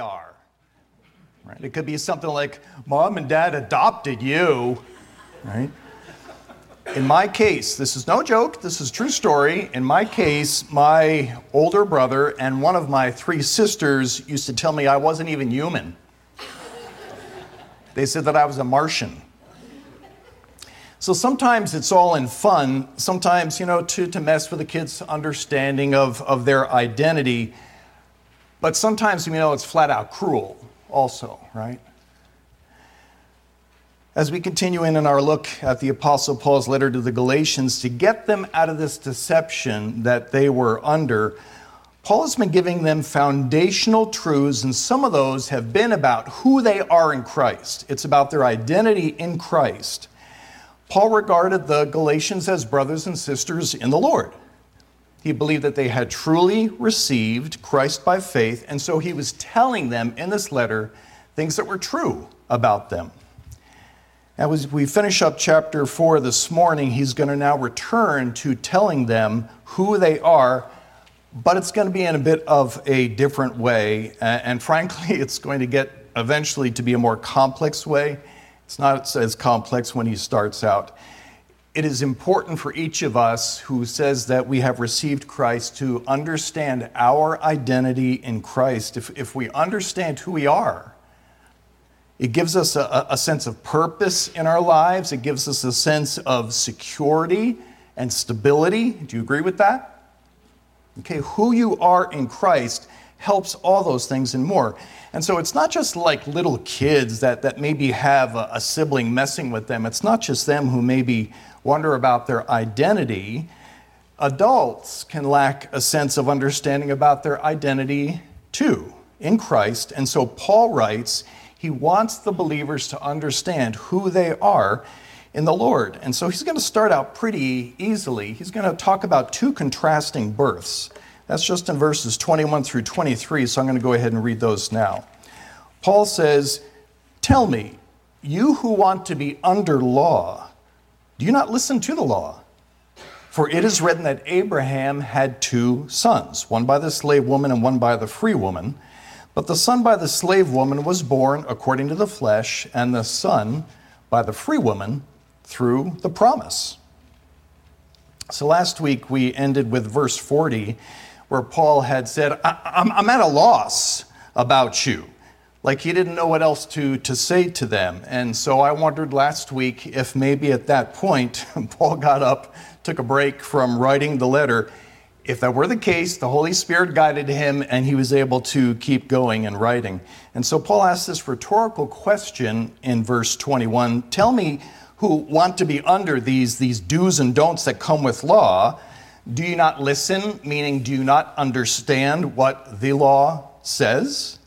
are. Right? It could be something like, Mom and Dad adopted you. Right? In my case, this is no joke, this is a true story. In my case, my older brother and one of my 3 sisters used to tell me I wasn't even human. They said that I was a Martian. So sometimes it's all in fun, sometimes, to mess with the kids' understanding of their identity. But sometimes, it's flat out cruel also, right? As we continue in our look at the Apostle Paul's letter to the Galatians, to get them out of this deception that they were under, Paul has been giving them foundational truths, and some of those have been about who they are in Christ. It's about their identity in Christ. Paul regarded the Galatians as brothers and sisters in the Lord. He believed that they had truly received Christ by faith, and so he was telling them in this letter things that were true about them. As we finish up chapter 4 this morning, he's going to now return to telling them who they are, but it's going to be in a bit of a different way. And frankly, it's going to get eventually to be a more complex way. It's not as complex when he starts out. It is important for each of us who says that we have received Christ to understand our identity in Christ. If we understand who we are, it gives us a sense of purpose in our lives. It gives us a sense of security and stability. Do you agree with that? Okay, who you are in Christ helps all those things and more. And so it's not just like little kids that maybe have a sibling messing with them. It's not just them who maybe wonder about their identity. Adults can lack a sense of understanding about their identity too in Christ. And so Paul writes, he wants the believers to understand who they are in the Lord. And so he's going to start out pretty easily. He's going to talk about 2 contrasting births. That's just in verses 21 through 23, so I'm going to go ahead and read those now. Paul says, "Tell me, you who want to be under law, do you not listen to the law? For it is written that Abraham had 2 sons, one by the slave woman and one by the free woman. But the son by the slave woman was born according to the flesh, and the son by the free woman through the promise." So last week we ended with verse 40, where Paul had said, I'm at a loss about you. Like he didn't know what else to say to them. And so I wondered last week if maybe at that point, Paul got up, took a break from writing the letter. If that were the case, the Holy Spirit guided him and he was able to keep going and writing. And so Paul asks this rhetorical question in verse 21. Tell me who want to be under these do's and don'ts that come with law. Do you not listen? Meaning, do you not understand what the law says?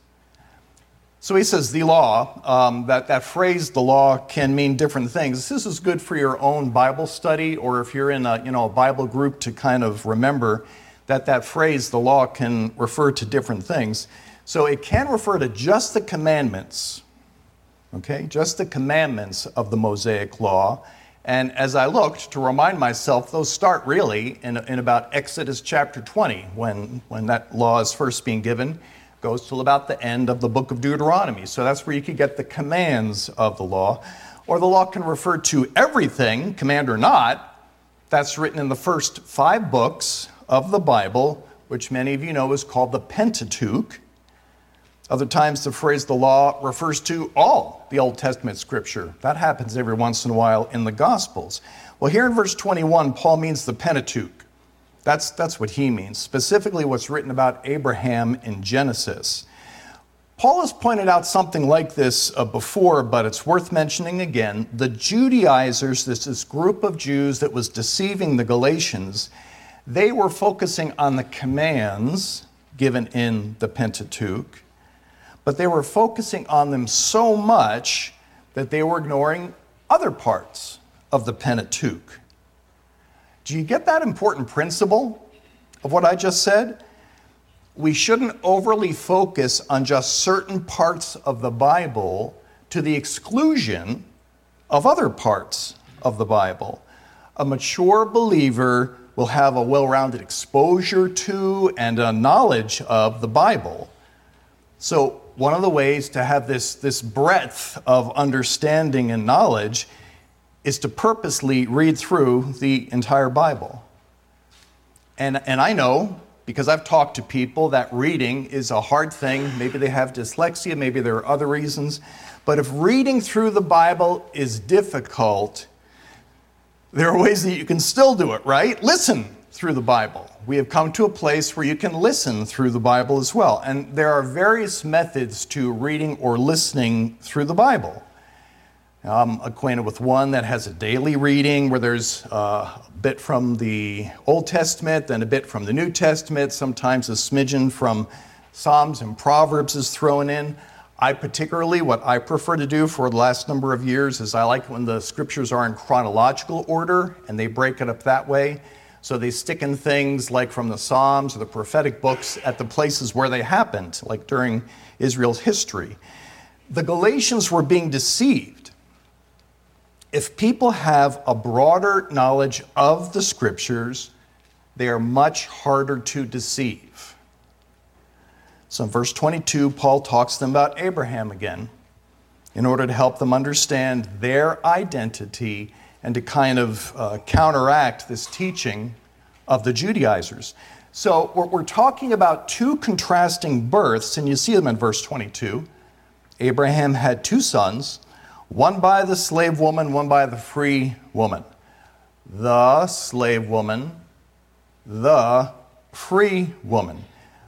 So he says the law, that phrase, the law, can mean different things. This is good for your own Bible study, or if you're in a Bible group to kind of remember that phrase, the law, can refer to different things. So it can refer to just the commandments, okay? Just the commandments of the Mosaic law. And as I looked to remind myself, those start really in about Exodus chapter 20, when that law is first being given. Goes till about the end of the book of Deuteronomy. So that's where you could get the commands of the law. Or the law can refer to everything, command or not, that's written in the first 5 books of the Bible, which many of you know is called the Pentateuch. Other times the phrase the law refers to all the Old Testament scripture. That happens every once in a while in the Gospels. Well, here in verse 21, Paul means the Pentateuch. That's what he means, specifically what's written about Abraham in Genesis. Paul has pointed out something like this before, but it's worth mentioning again. The Judaizers, this group of Jews that was deceiving the Galatians, they were focusing on the commands given in the Pentateuch, but they were focusing on them so much that they were ignoring other parts of the Pentateuch. Do you get that important principle of what I just said? We shouldn't overly focus on just certain parts of the Bible to the exclusion of other parts of the Bible. A mature believer will have a well-rounded exposure to and a knowledge of the Bible. So one of the ways to have this breadth of understanding and knowledge is to purposely read through the entire Bible. And I know, because I've talked to people, that reading is a hard thing. Maybe they have dyslexia, maybe there are other reasons. But if reading through the Bible is difficult, there are ways that you can still do it, right? Listen through the Bible. We have come to a place where you can listen through the Bible as well. And there are various methods to reading or listening through the Bible. I'm acquainted with one that has a daily reading where there's a bit from the Old Testament, then a bit from the New Testament, sometimes a smidgen from Psalms and Proverbs is thrown in. What I prefer to do for the last number of years is I like when the scriptures are in chronological order and they break it up that way. So they stick in things like from the Psalms or the prophetic books at the places where they happened, like during Israel's history. The Galatians were being deceived. If people have a broader knowledge of the scriptures, they are much harder to deceive. So in verse 22, Paul talks to them about Abraham again in order to help them understand their identity and to kind of counteract this teaching of the Judaizers. So we're talking about two contrasting births, and you see them in verse 22. Abraham had two sons, one by the slave woman, one by the free woman. The slave woman, the free woman.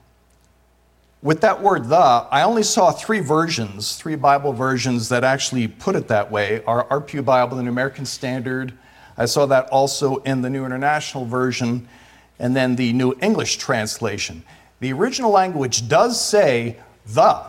With that word "the," I only saw three Bible versions that actually put it that way. Our Pew Bible, the New American Standard. I saw that also in the New International Version, and then the New English Translation. The original language does say "the."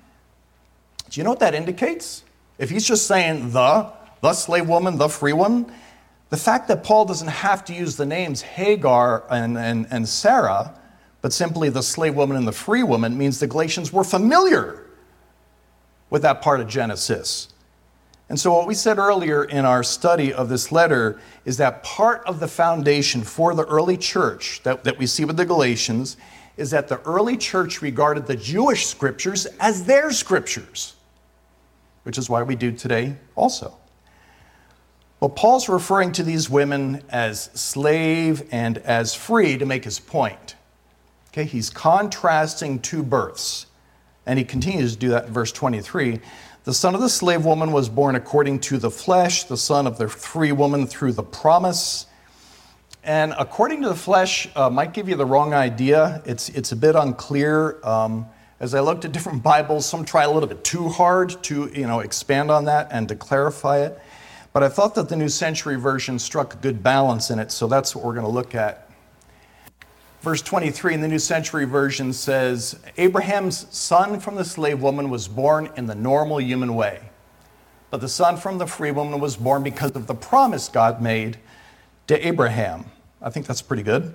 Do you know what that indicates? If he's just saying the slave woman, the free woman, the fact that Paul doesn't have to use the names Hagar and Sarah, but simply the slave woman and the free woman, means the Galatians were familiar with that part of Genesis. And so what we said earlier in our study of this letter is that part of the foundation for the early church that we see with the Galatians is that the early church regarded the Jewish scriptures as their scriptures, which is why we do today also. Well, Paul's referring to these women as slave and as free to make his point. Okay, he's contrasting two births, and he continues to do that in verse 23. The son of the slave woman was born according to the flesh, the son of the free woman through the promise. And according to the flesh might give you the wrong idea. It's a bit unclear. As I looked at different Bibles, some try a little bit too hard to expand on that and to clarify it. But I thought that the New Century Version struck a good balance in it, so that's what we're going to look at. Verse 23 in the New Century Version says, Abraham's son from the slave woman was born in the normal human way. But the son from the free woman was born because of the promise God made to Abraham. I think that's pretty good.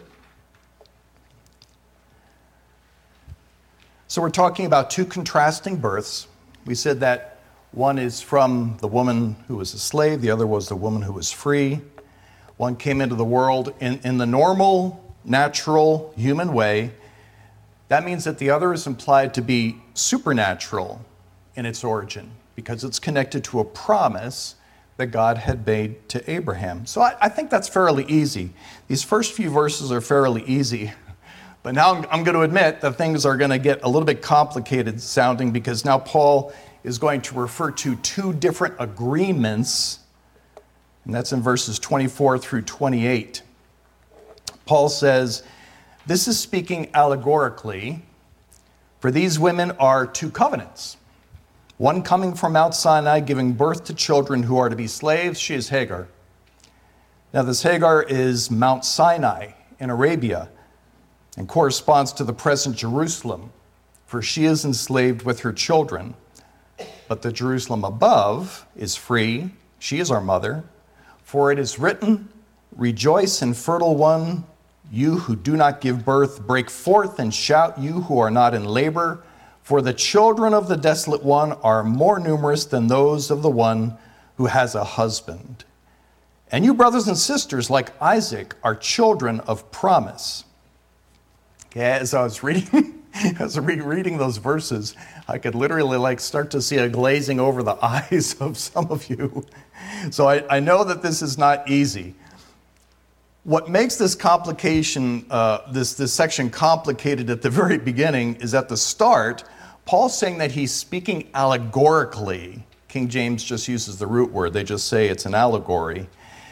So we're talking about two contrasting births. We said that one is from the woman who was a slave, the other was the woman who was free. One came into the world in the normal, natural, human way. That means that the other is implied to be supernatural in its origin because it's connected to a promise that God had made to Abraham. So I think that's fairly easy. These first few verses are fairly easy. But now I'm going to admit that things are going to get a little bit complicated sounding because now Paul is going to refer to two different agreements, and that's in verses 24 through 28. Paul says, this is speaking allegorically, for these women are two covenants. One coming from Mount Sinai, giving birth to children who are to be slaves. She is Hagar. Now this Hagar is Mount Sinai in Arabia and corresponds to the present Jerusalem, for she is enslaved with her children. But the Jerusalem above is free. She is our mother. For it is written, rejoice, infertile one, you who do not give birth, break forth and shout, you who are not in labor. For the children of the desolate one are more numerous than those of the one who has a husband. And you, brothers and sisters, like Isaac, are children of promise. Okay, as I was reading As reading those verses, I could literally start to see a glazing over the eyes of some of you. So I know that this is not easy. What makes this complication, this section complicated at the very beginning is at the start, Paul's saying that he's speaking allegorically. King James just uses the root word. They just say it's an allegory.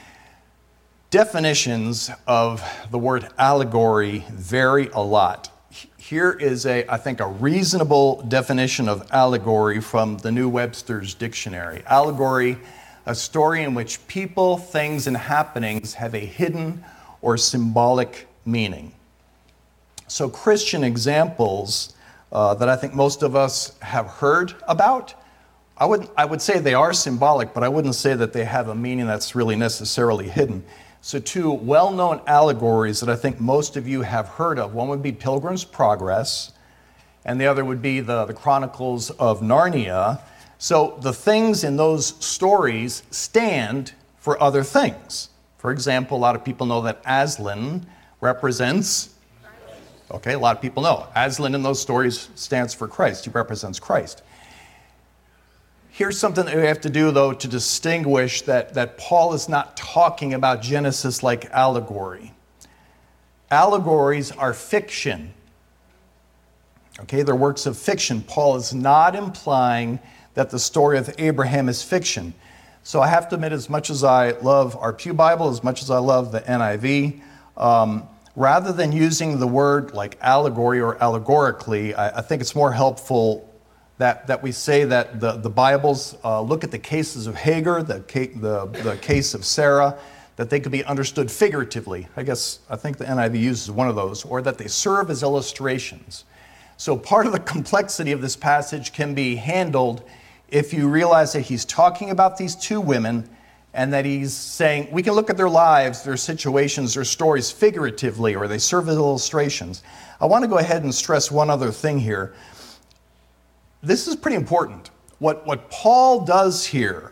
Definitions of the word allegory vary a lot. Here is I think a reasonable definition of allegory from the New Webster's Dictionary. Allegory, a story in which people, things, and happenings have a hidden or symbolic meaning. So Christian examples that I think most of us have heard about, I would say they are symbolic, but I wouldn't say that they have a meaning that's really necessarily hidden. So two well-known allegories that I think most of you have heard of. One would be Pilgrim's Progress, and the other would be the Chronicles of Narnia. So the things in those stories stand for other things. For example, a lot of people know that Aslan represents, okay, a lot of people know. Aslan in those stories stands for Christ. He represents Christ. Here's something that we have to do, though, to distinguish that Paul is not talking about Genesis like allegory. Allegories are fiction. Okay, they're works of fiction. Paul is not implying that the story of Abraham is fiction. So I have to admit, as much as I love our Pew Bible, as much as I love the NIV, rather than using the word like allegory or allegorically, I think it's more helpful that we say that the Bibles look at the cases of Hagar, the case of Sarah, that they could be understood figuratively. I think the NIV uses one of those, or that they serve as illustrations. So part of the complexity of this passage can be handled if you realize that he's talking about these two women and that he's saying we can look at their lives, their situations, their stories figuratively, or they serve as illustrations. I want to go ahead and stress one other thing here. This is pretty important. What Paul does here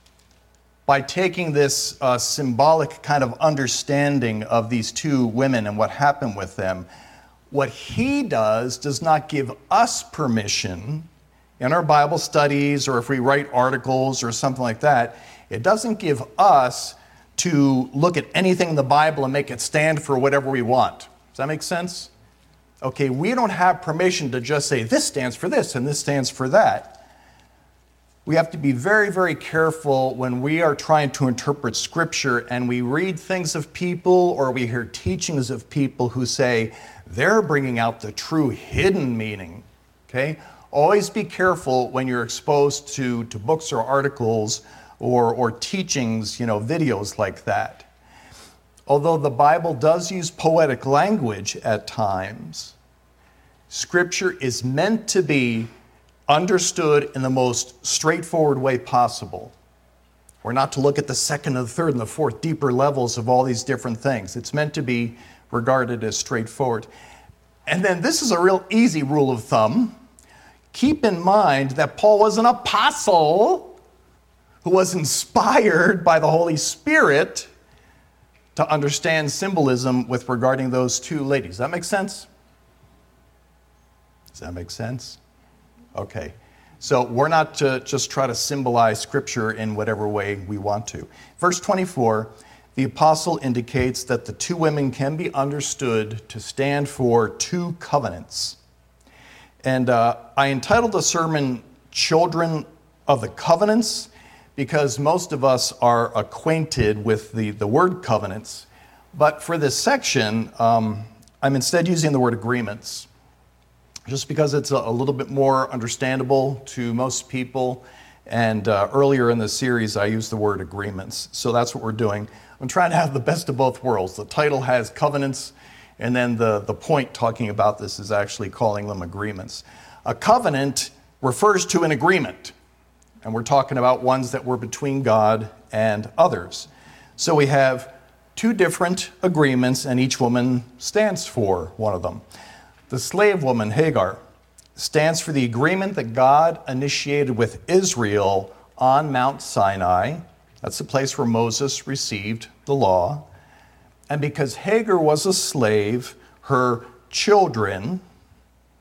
by taking this symbolic kind of understanding of these two women and what happened with them, what he does not give us permission in our Bible studies or if we write articles or something like that. It doesn't give us to look at anything in the Bible and make it stand for whatever we want. Does that make sense? Okay, we don't have permission to just say this stands for this and this stands for that. We have to be very, very careful when we are trying to interpret Scripture and we read things of people or we hear teachings of people who say they're bringing out the true hidden meaning. Okay? Always be careful when you're exposed to books or articles or teachings, videos like that. Although the Bible does use poetic language at times, Scripture is meant to be understood in the most straightforward way possible. We're not to look at the second and the third and the fourth deeper levels of all these different things. It's meant to be regarded as straightforward. And then this is a real easy rule of thumb. Keep in mind that Paul was an apostle who was inspired by the Holy Spirit to understand symbolism with regarding those two ladies. Does that make sense? Does that make sense? Okay. So we're not to just try to symbolize Scripture in whatever way we want to. Verse 24, the apostle indicates that the two women can be understood to stand for two covenants. And I entitled the sermon, Children of the Covenants, because most of us are acquainted with the word covenants. But for this section, I'm instead using the word agreements, just because it's a little bit more understandable to most people. And earlier in the series, I used the word agreements. So that's what we're doing. I'm trying to have the best of both worlds. The title has covenants, and then the point talking about this is actually calling them agreements. A covenant refers to an agreement. And we're talking about ones that were between God and others. So we have two different agreements, and each woman stands for one of them. The slave woman, Hagar, stands for the agreement that God initiated with Israel on Mount Sinai. That's the place where Moses received the law. And because Hagar was a slave, her children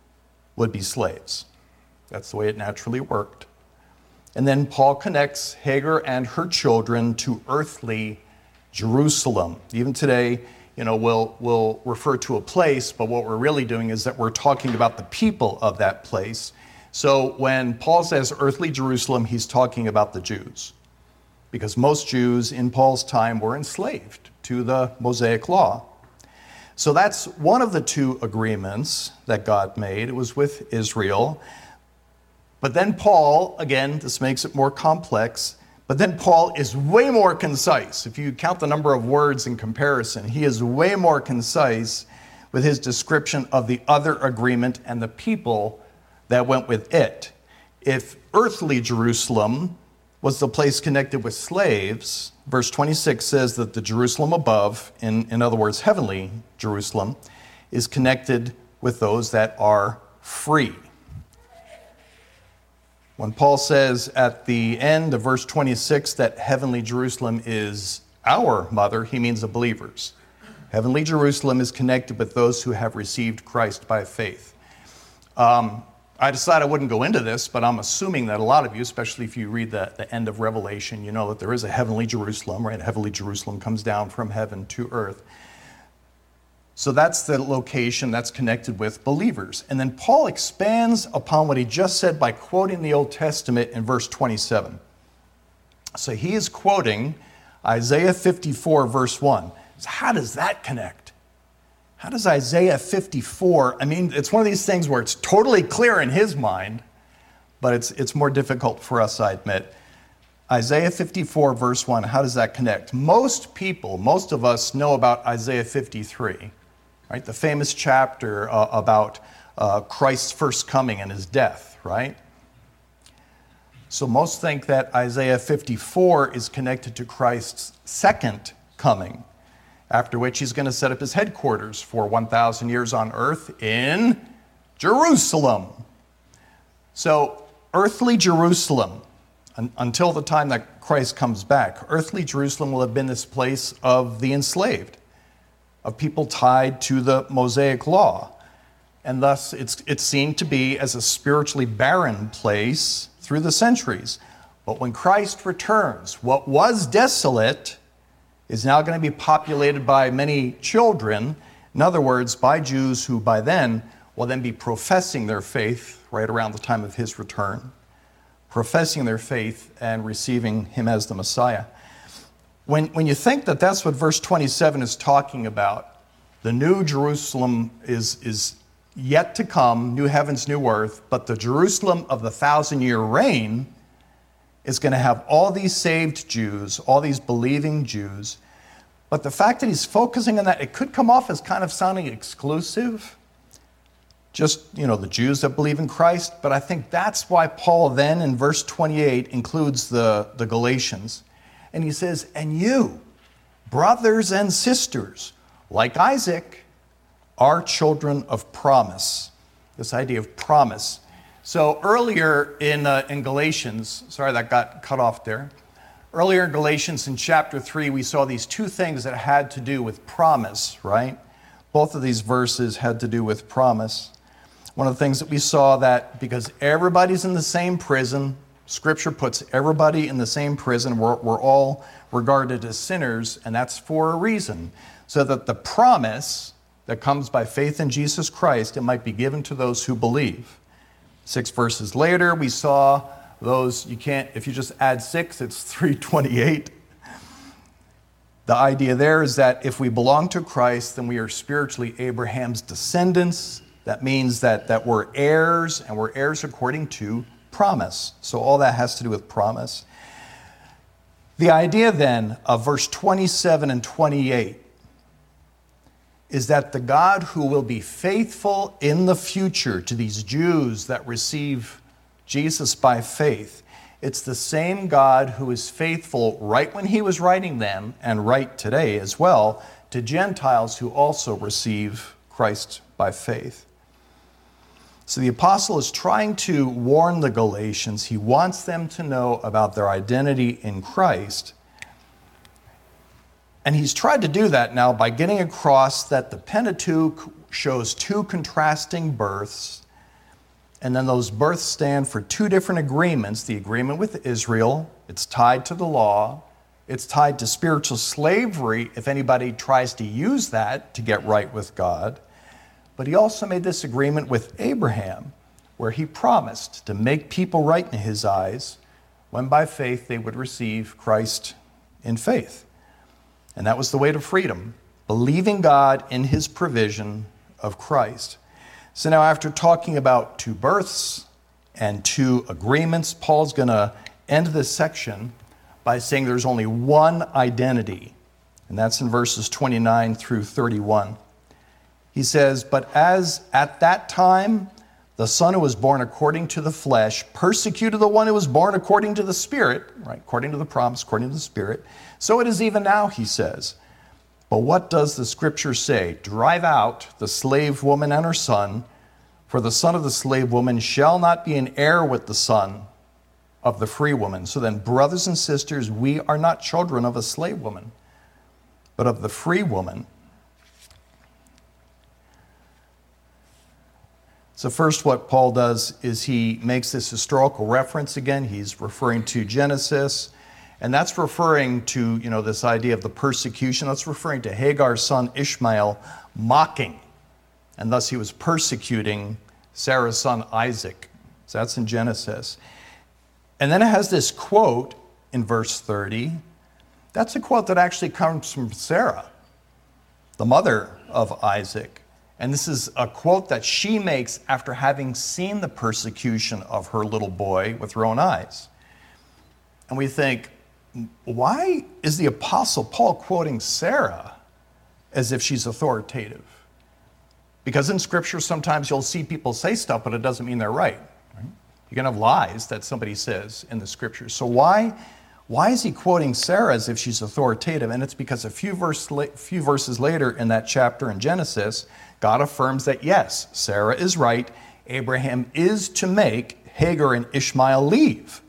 would be slaves. That's the way it naturally worked. And then Paul connects Hagar and her children to earthly Jerusalem. Even today, we'll refer to a place, but what we're really doing is that we're talking about the people of that place. So when Paul says earthly Jerusalem, he's talking about the Jews, because most Jews in Paul's time were enslaved to the Mosaic law. So that's one of the two agreements that God made. It was with Israel. But then Paul, again, this makes it more complex, but then Paul is way more concise. If you count the number of words in comparison, he is way more concise with his description of the other agreement and the people that went with it. If earthly Jerusalem was the place connected with slaves, verse 26 says that the Jerusalem above, in other words, heavenly Jerusalem, is connected with those that are free. When Paul says at the end of verse 26 that heavenly Jerusalem is our mother, he means the believers. Heavenly Jerusalem is connected with those who have received Christ by faith. I decided I wouldn't go into this, but I'm assuming that a lot of you, especially if you read the end of Revelation, you know that there is a heavenly Jerusalem, right? Heavenly Jerusalem comes down from heaven to earth. So that's the location that's connected with believers. And then Paul expands upon what he just said by quoting the Old Testament in verse 27. So he is quoting Isaiah 54, verse 1. So how does that connect? How does Isaiah 54, it's one of these things where it's totally clear in his mind, but it's more difficult for us, I admit. Isaiah 54, verse 1, how does that connect? Most of us know about Isaiah 53, right? The famous chapter about Christ's first coming and his death, right? So most think that Isaiah 54 is connected to Christ's second coming, after which he's going to set up his headquarters for 1,000 years on earth in Jerusalem. So earthly Jerusalem, until the time that Christ comes back, earthly Jerusalem will have been this place of the enslaved, of people tied to the Mosaic law. And thus it's seen to be as a spiritually barren place through the centuries. But when Christ returns, what was desolate is now going to be populated by many children, in other words, by Jews who by then will then be professing their faith right around the time of his return, professing their faith and receiving him as the Messiah. When you think that that's what verse 27 is talking about, the new Jerusalem is yet to come, new heavens, new earth, but the Jerusalem of the 1,000-year reign is going to have all these saved Jews, all these believing Jews. But the fact that he's focusing on that, it could come off as kind of sounding exclusive. Just, the Jews that believe in Christ. But I think that's why Paul then in verse 28 includes the Galatians. And he says, and you, brothers and sisters, like Isaac, are children of promise. This idea of promise. So earlier in Galatians, sorry that got cut off there. Earlier in Galatians in chapter 3, we saw these two things that had to do with promise, right? Both of these verses had to do with promise. One of the things that we saw that because everybody's in the same prison, Scripture puts everybody in the same prison, we're all regarded as sinners, and that's for a reason. So that the promise that comes by faith in Jesus Christ, it might be given to those who believe. 6 verses later, we saw those, if you just add 6, it's 328. The idea there is that if we belong to Christ, then we are spiritually Abraham's descendants. That means that we're heirs, and we're heirs according to promise. So all that has to do with promise. The idea then of verse 27 and 28 is that the God who will be faithful in the future to these Jews that receive Jesus by faith, it's the same God who is faithful right when he was writing them, and right today as well, to Gentiles who also receive Christ by faith. So the apostle is trying to warn the Galatians. He wants them to know about their identity in Christ. And he's tried to do that now by getting across that the Pentateuch shows two contrasting births, And then those births stand for two different agreements. The agreement with Israel, it's tied to the law. It's tied to spiritual slavery if anybody tries to use that to get right with God. But he also made this agreement with Abraham, where he promised to make people right in his eyes when by faith they would receive Christ in faith. And that was the way to freedom, believing God in his provision of Christ. So now after talking about two births and two agreements, Paul's going to end this section by saying there's only one identity, and that's in verses 29 through 31. He says, "But as at that time the son who was born according to the flesh persecuted the one who was born according to the Spirit," right, according to the promise, according to the Spirit, "so it is even now," he says. "But what does the Scripture say? Drive out the slave woman and her son, for the son of the slave woman shall not be an heir with the son of the free woman. So then, brothers and sisters, we are not children of a slave woman, but of the free woman." So first what Paul does is he makes this historical reference again. He's referring to Genesis, and that's referring to, this idea of the persecution. That's referring to Hagar's son Ishmael mocking, and thus he was persecuting Sarah's son Isaac. So that's in Genesis. And then it has this quote in verse 30. That's a quote that actually comes from Sarah, the mother of Isaac. And this is a quote that she makes after having seen the persecution of her little boy with her own eyes. And we think, why is the Apostle Paul quoting Sarah as if she's authoritative? Because in Scripture, sometimes you'll see people say stuff, but it doesn't mean they're right. You can have lies that somebody says in the Scriptures. So why is he quoting Sarah as if she's authoritative? And it's because a few verses later in that chapter in Genesis, God affirms that yes, Sarah is right. Abraham is to make Hagar and Ishmael leave.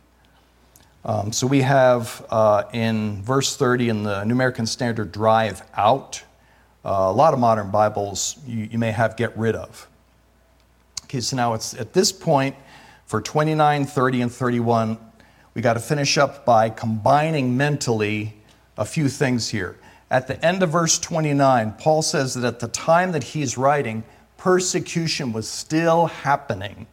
So we have in verse 30 in the New American Standard, drive out. A lot of modern Bibles you may have get rid of. Okay, so now it's at this point for 29, 30, and 31, we got to finish up by combining mentally a few things here. At the end of verse 29, Paul says that at the time that he's writing, persecution was still happening.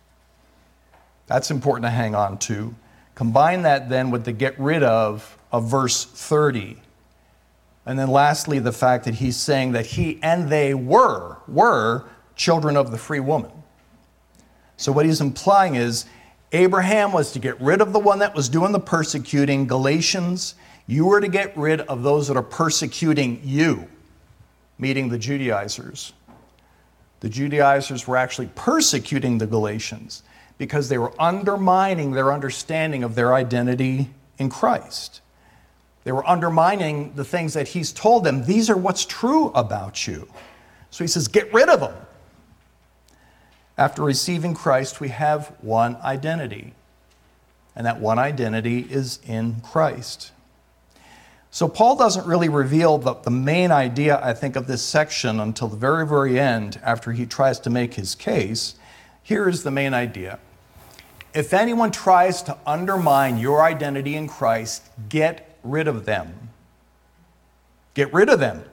That's important to hang on to. Combine that then with the get rid of verse 30. And then lastly, the fact that he's saying that he and they were children of the free woman. So what he's implying is Abraham was to get rid of the one that was doing the persecuting. Galatians, you were to get rid of those that are persecuting you, meaning the Judaizers. The Judaizers were actually persecuting the Galatians because they were undermining their understanding of their identity in Christ. They were undermining the things that he's told them. These are what's true about you. So he says, get rid of them. After receiving Christ, we have one identity. And that one identity is in Christ. So Paul doesn't really reveal the main idea, I think, of this section until the very, very end after he tries to make his case. Here is the main idea. If anyone tries to undermine your identity in Christ, get rid of them. Get rid of them.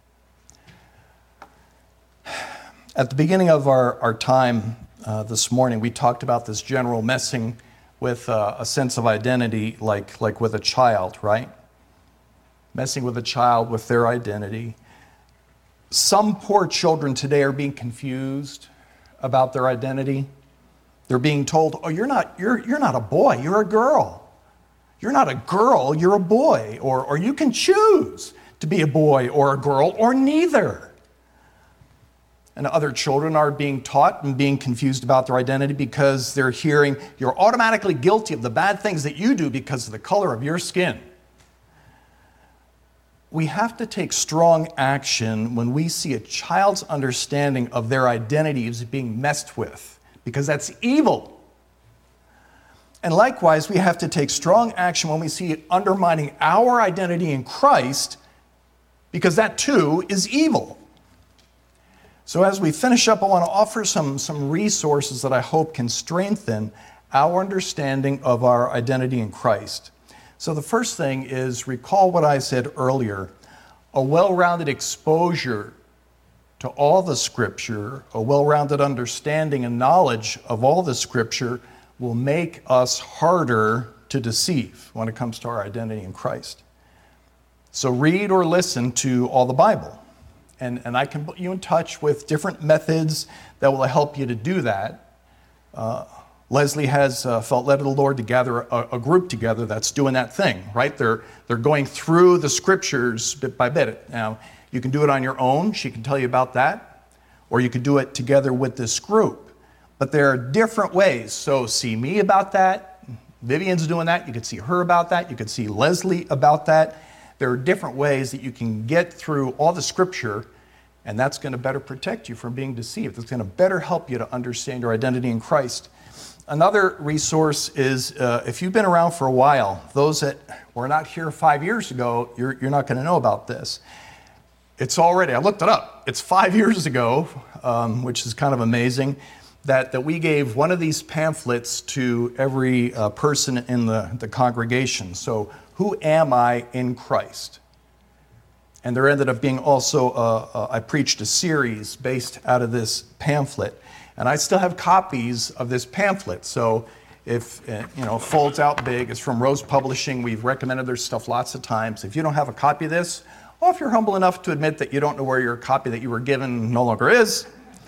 At the beginning of our time this morning, we talked about this general messing with a sense of identity like with a child, right? Messing with a child with their identity. Some poor children today are being confused about their identity. They're being told, oh, you're not a boy, you're a girl. You're not a girl, you're a boy. Or you can choose to be a boy or a girl or neither. And other children are being taught and being confused about their identity because they're hearing you're automatically guilty of the bad things that you do because of the color of your skin. We have to take strong action when we see a child's understanding of their identity is being messed with, because that's evil. And likewise, we have to take strong action when we see it undermining our identity in Christ, because that too is evil. So as we finish up, I want to offer some resources that I hope can strengthen our understanding of our identity in Christ. So the first thing is, recall what I said earlier. A well-rounded exposure to all the Scripture, a well-rounded understanding and knowledge of all the Scripture will make us harder to deceive when it comes to our identity in Christ. So read or listen to all the Bible. And I can put you in touch with different methods that will help you to do that. Leslie has felt led of the Lord to gather a group together that's doing that thing, right? They're going through the Scriptures bit by bit. Now, you can do it on your own. She can tell you about that. Or you can do it together with this group. But there are different ways. So see me about that. Vivian's doing that. You could see her about that. You could see Leslie about that. There are different ways that you can get through all the Scripture, and that's going to better protect you from being deceived. It's going to better help you to understand your identity in Christ. Another resource is if you've been around for a while, those that were not here 5 years ago, you're not going to know about this. It's already, I looked it up, it's 5 years ago, which is kind of amazing, that we gave one of these pamphlets to every person in the congregation. So, who am I in Christ? And there ended up being also, I preached a series based out of this pamphlet. And I still have copies of this pamphlet. So if, folds out big, it's from Rose Publishing. We've recommended their stuff lots of times. If you don't have a copy of this, or if you're humble enough to admit that you don't know where your copy that you were given no longer is,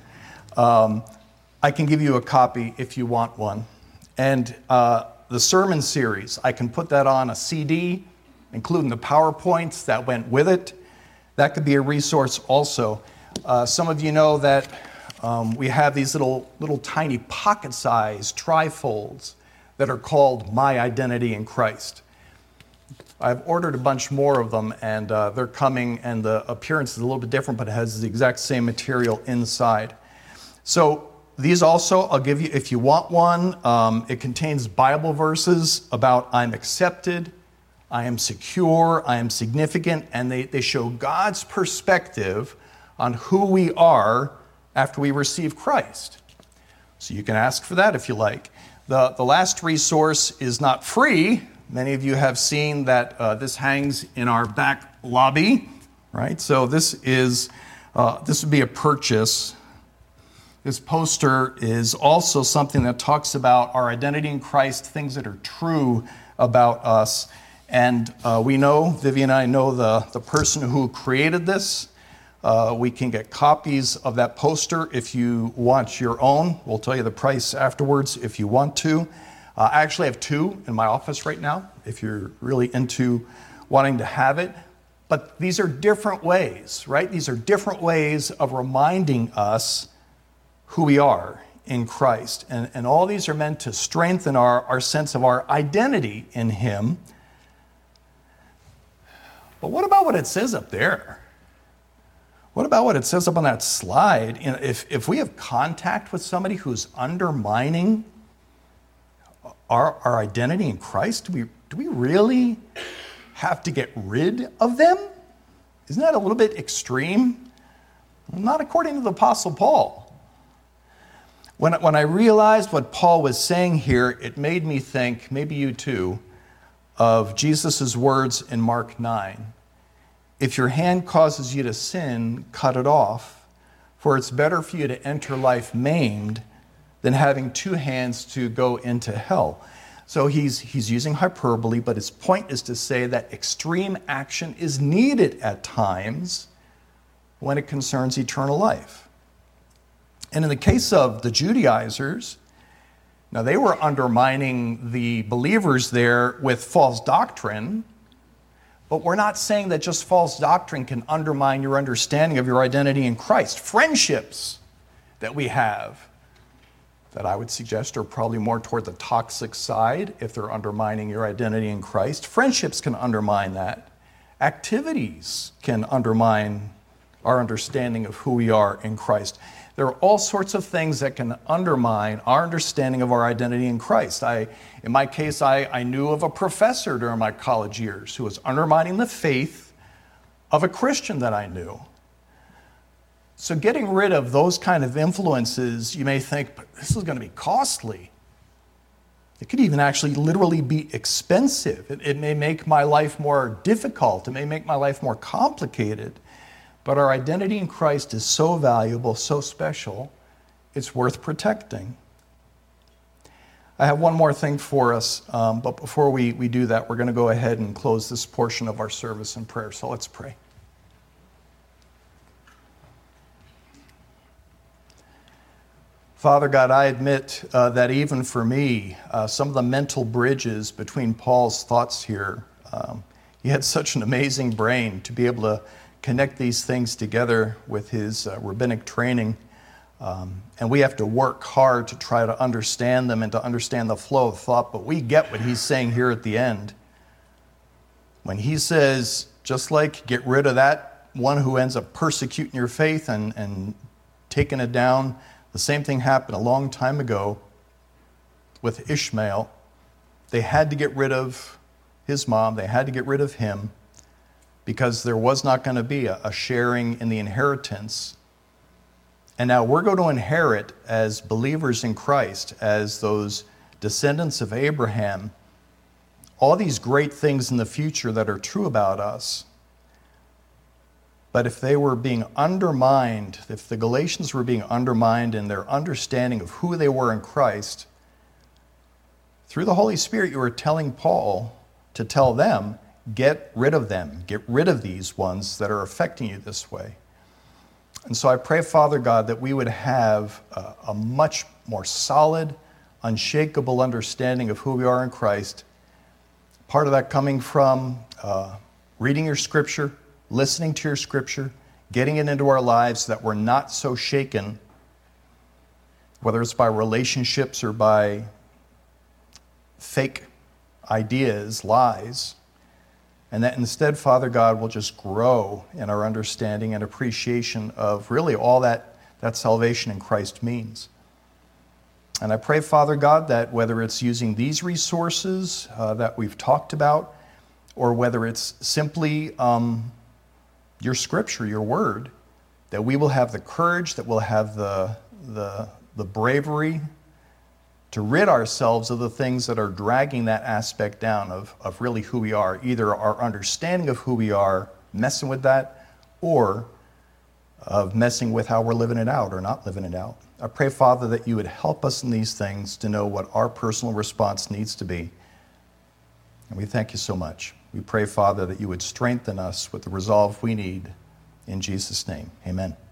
I can give you a copy if you want one. And the sermon series, I can put that on a CD, including the PowerPoints that went with it. That could be a resource also. Some of you know that we have these little tiny pocket-sized trifolds that are called My Identity in Christ. I've ordered a bunch more of them, and they're coming, and the appearance is a little bit different, but it has the exact same material inside. So these also, I'll give you, if you want one, it contains Bible verses about I'm accepted, I am secure, I am significant, and they show God's perspective on who we are after we receive Christ. So you can ask for that if you like. The last resource is not free. Many of you have seen that this hangs in our back lobby, right? So this would be a purchase. This poster is also something that talks about our identity in Christ, things that are true about us. And we know, Vivian and I know the person who created this. We can get copies of that poster if you want your own. We'll tell you the price afterwards if you want to. I actually have two in my office right now, if you're really into wanting to have it. But these are different ways, right? These are different ways of reminding us who we are in Christ. And all these are meant to strengthen our sense of our identity in Him. But what about what it says up there? What about what it says up on that slide? If we have contact with somebody who's undermining our identity in Christ, do we really have to get rid of them? Isn't that a little bit extreme? Not according to the Apostle Paul. When I realized what Paul was saying here, it made me think, maybe you too, of Jesus' words in Mark 9. If your hand causes you to sin, cut it off, for it's better for you to enter life maimed than having two hands to go into hell. So he's using hyperbole, but his point is to say that extreme action is needed at times when it concerns eternal life. And in the case of the Judaizers, now they were undermining the believers there with false doctrine, but we're not saying that just false doctrine can undermine your understanding of your identity in Christ. Friendships that we have that I would suggest are probably more toward the toxic side if they're undermining your identity in Christ. Friendships can undermine that. Activities can undermine our understanding of who we are in Christ. There are all sorts of things that can undermine our understanding of our identity in Christ. In my case, I knew of a professor during my college years who was undermining the faith of a Christian that I knew. So getting rid of those kind of influences, you may think, but this is going to be costly. It could even actually literally be expensive. It may make my life more difficult. It may make my life more complicated. But our identity in Christ is so valuable, so special, it's worth protecting. I have one more thing for us, but before we do that, we're going to go ahead and close this portion of our service in prayer. So let's pray. Father God, I admit that even for me, some of the mental bridges between Paul's thoughts here, he had such an amazing brain to be able to connect these things together with his rabbinic training. And we have to work hard to try to understand them and to understand the flow of thought, but we get what he's saying here at the end. When he says, just like get rid of that one who ends up persecuting your faith and taking it down, the same thing happened a long time ago with Ishmael. They had to get rid of his mom. They had to get rid of him because there was not going to be a sharing in the inheritance. And now we're going to inherit as believers in Christ, as those descendants of Abraham, all these great things in the future that are true about us. But if they were being undermined, if the Galatians were being undermined in their understanding of who they were in Christ, through the Holy Spirit, you were telling Paul to tell them, get rid of them. Get rid of these ones that are affecting you this way. And so I pray, Father God, that we would have a much more solid, unshakable understanding of who we are in Christ. Part of that coming from reading your Scripture, listening to your Scripture, getting it into our lives so that we're not so shaken, whether it's by relationships or by fake ideas, lies, and that instead, Father God, will just grow in our understanding and appreciation of really all that salvation in Christ means. And I pray, Father God, that whether it's using these resources that we've talked about, or whether it's simply your Scripture, your Word, that we will have the courage, that we'll have the bravery to rid ourselves of the things that are dragging that aspect down of really who we are, either our understanding of who we are, messing with that, or of messing with how we're living it out or not living it out. I pray, Father, that you would help us in these things to know what our personal response needs to be. And we thank you so much. We pray, Father, that you would strengthen us with the resolve we need. In Jesus' name, amen.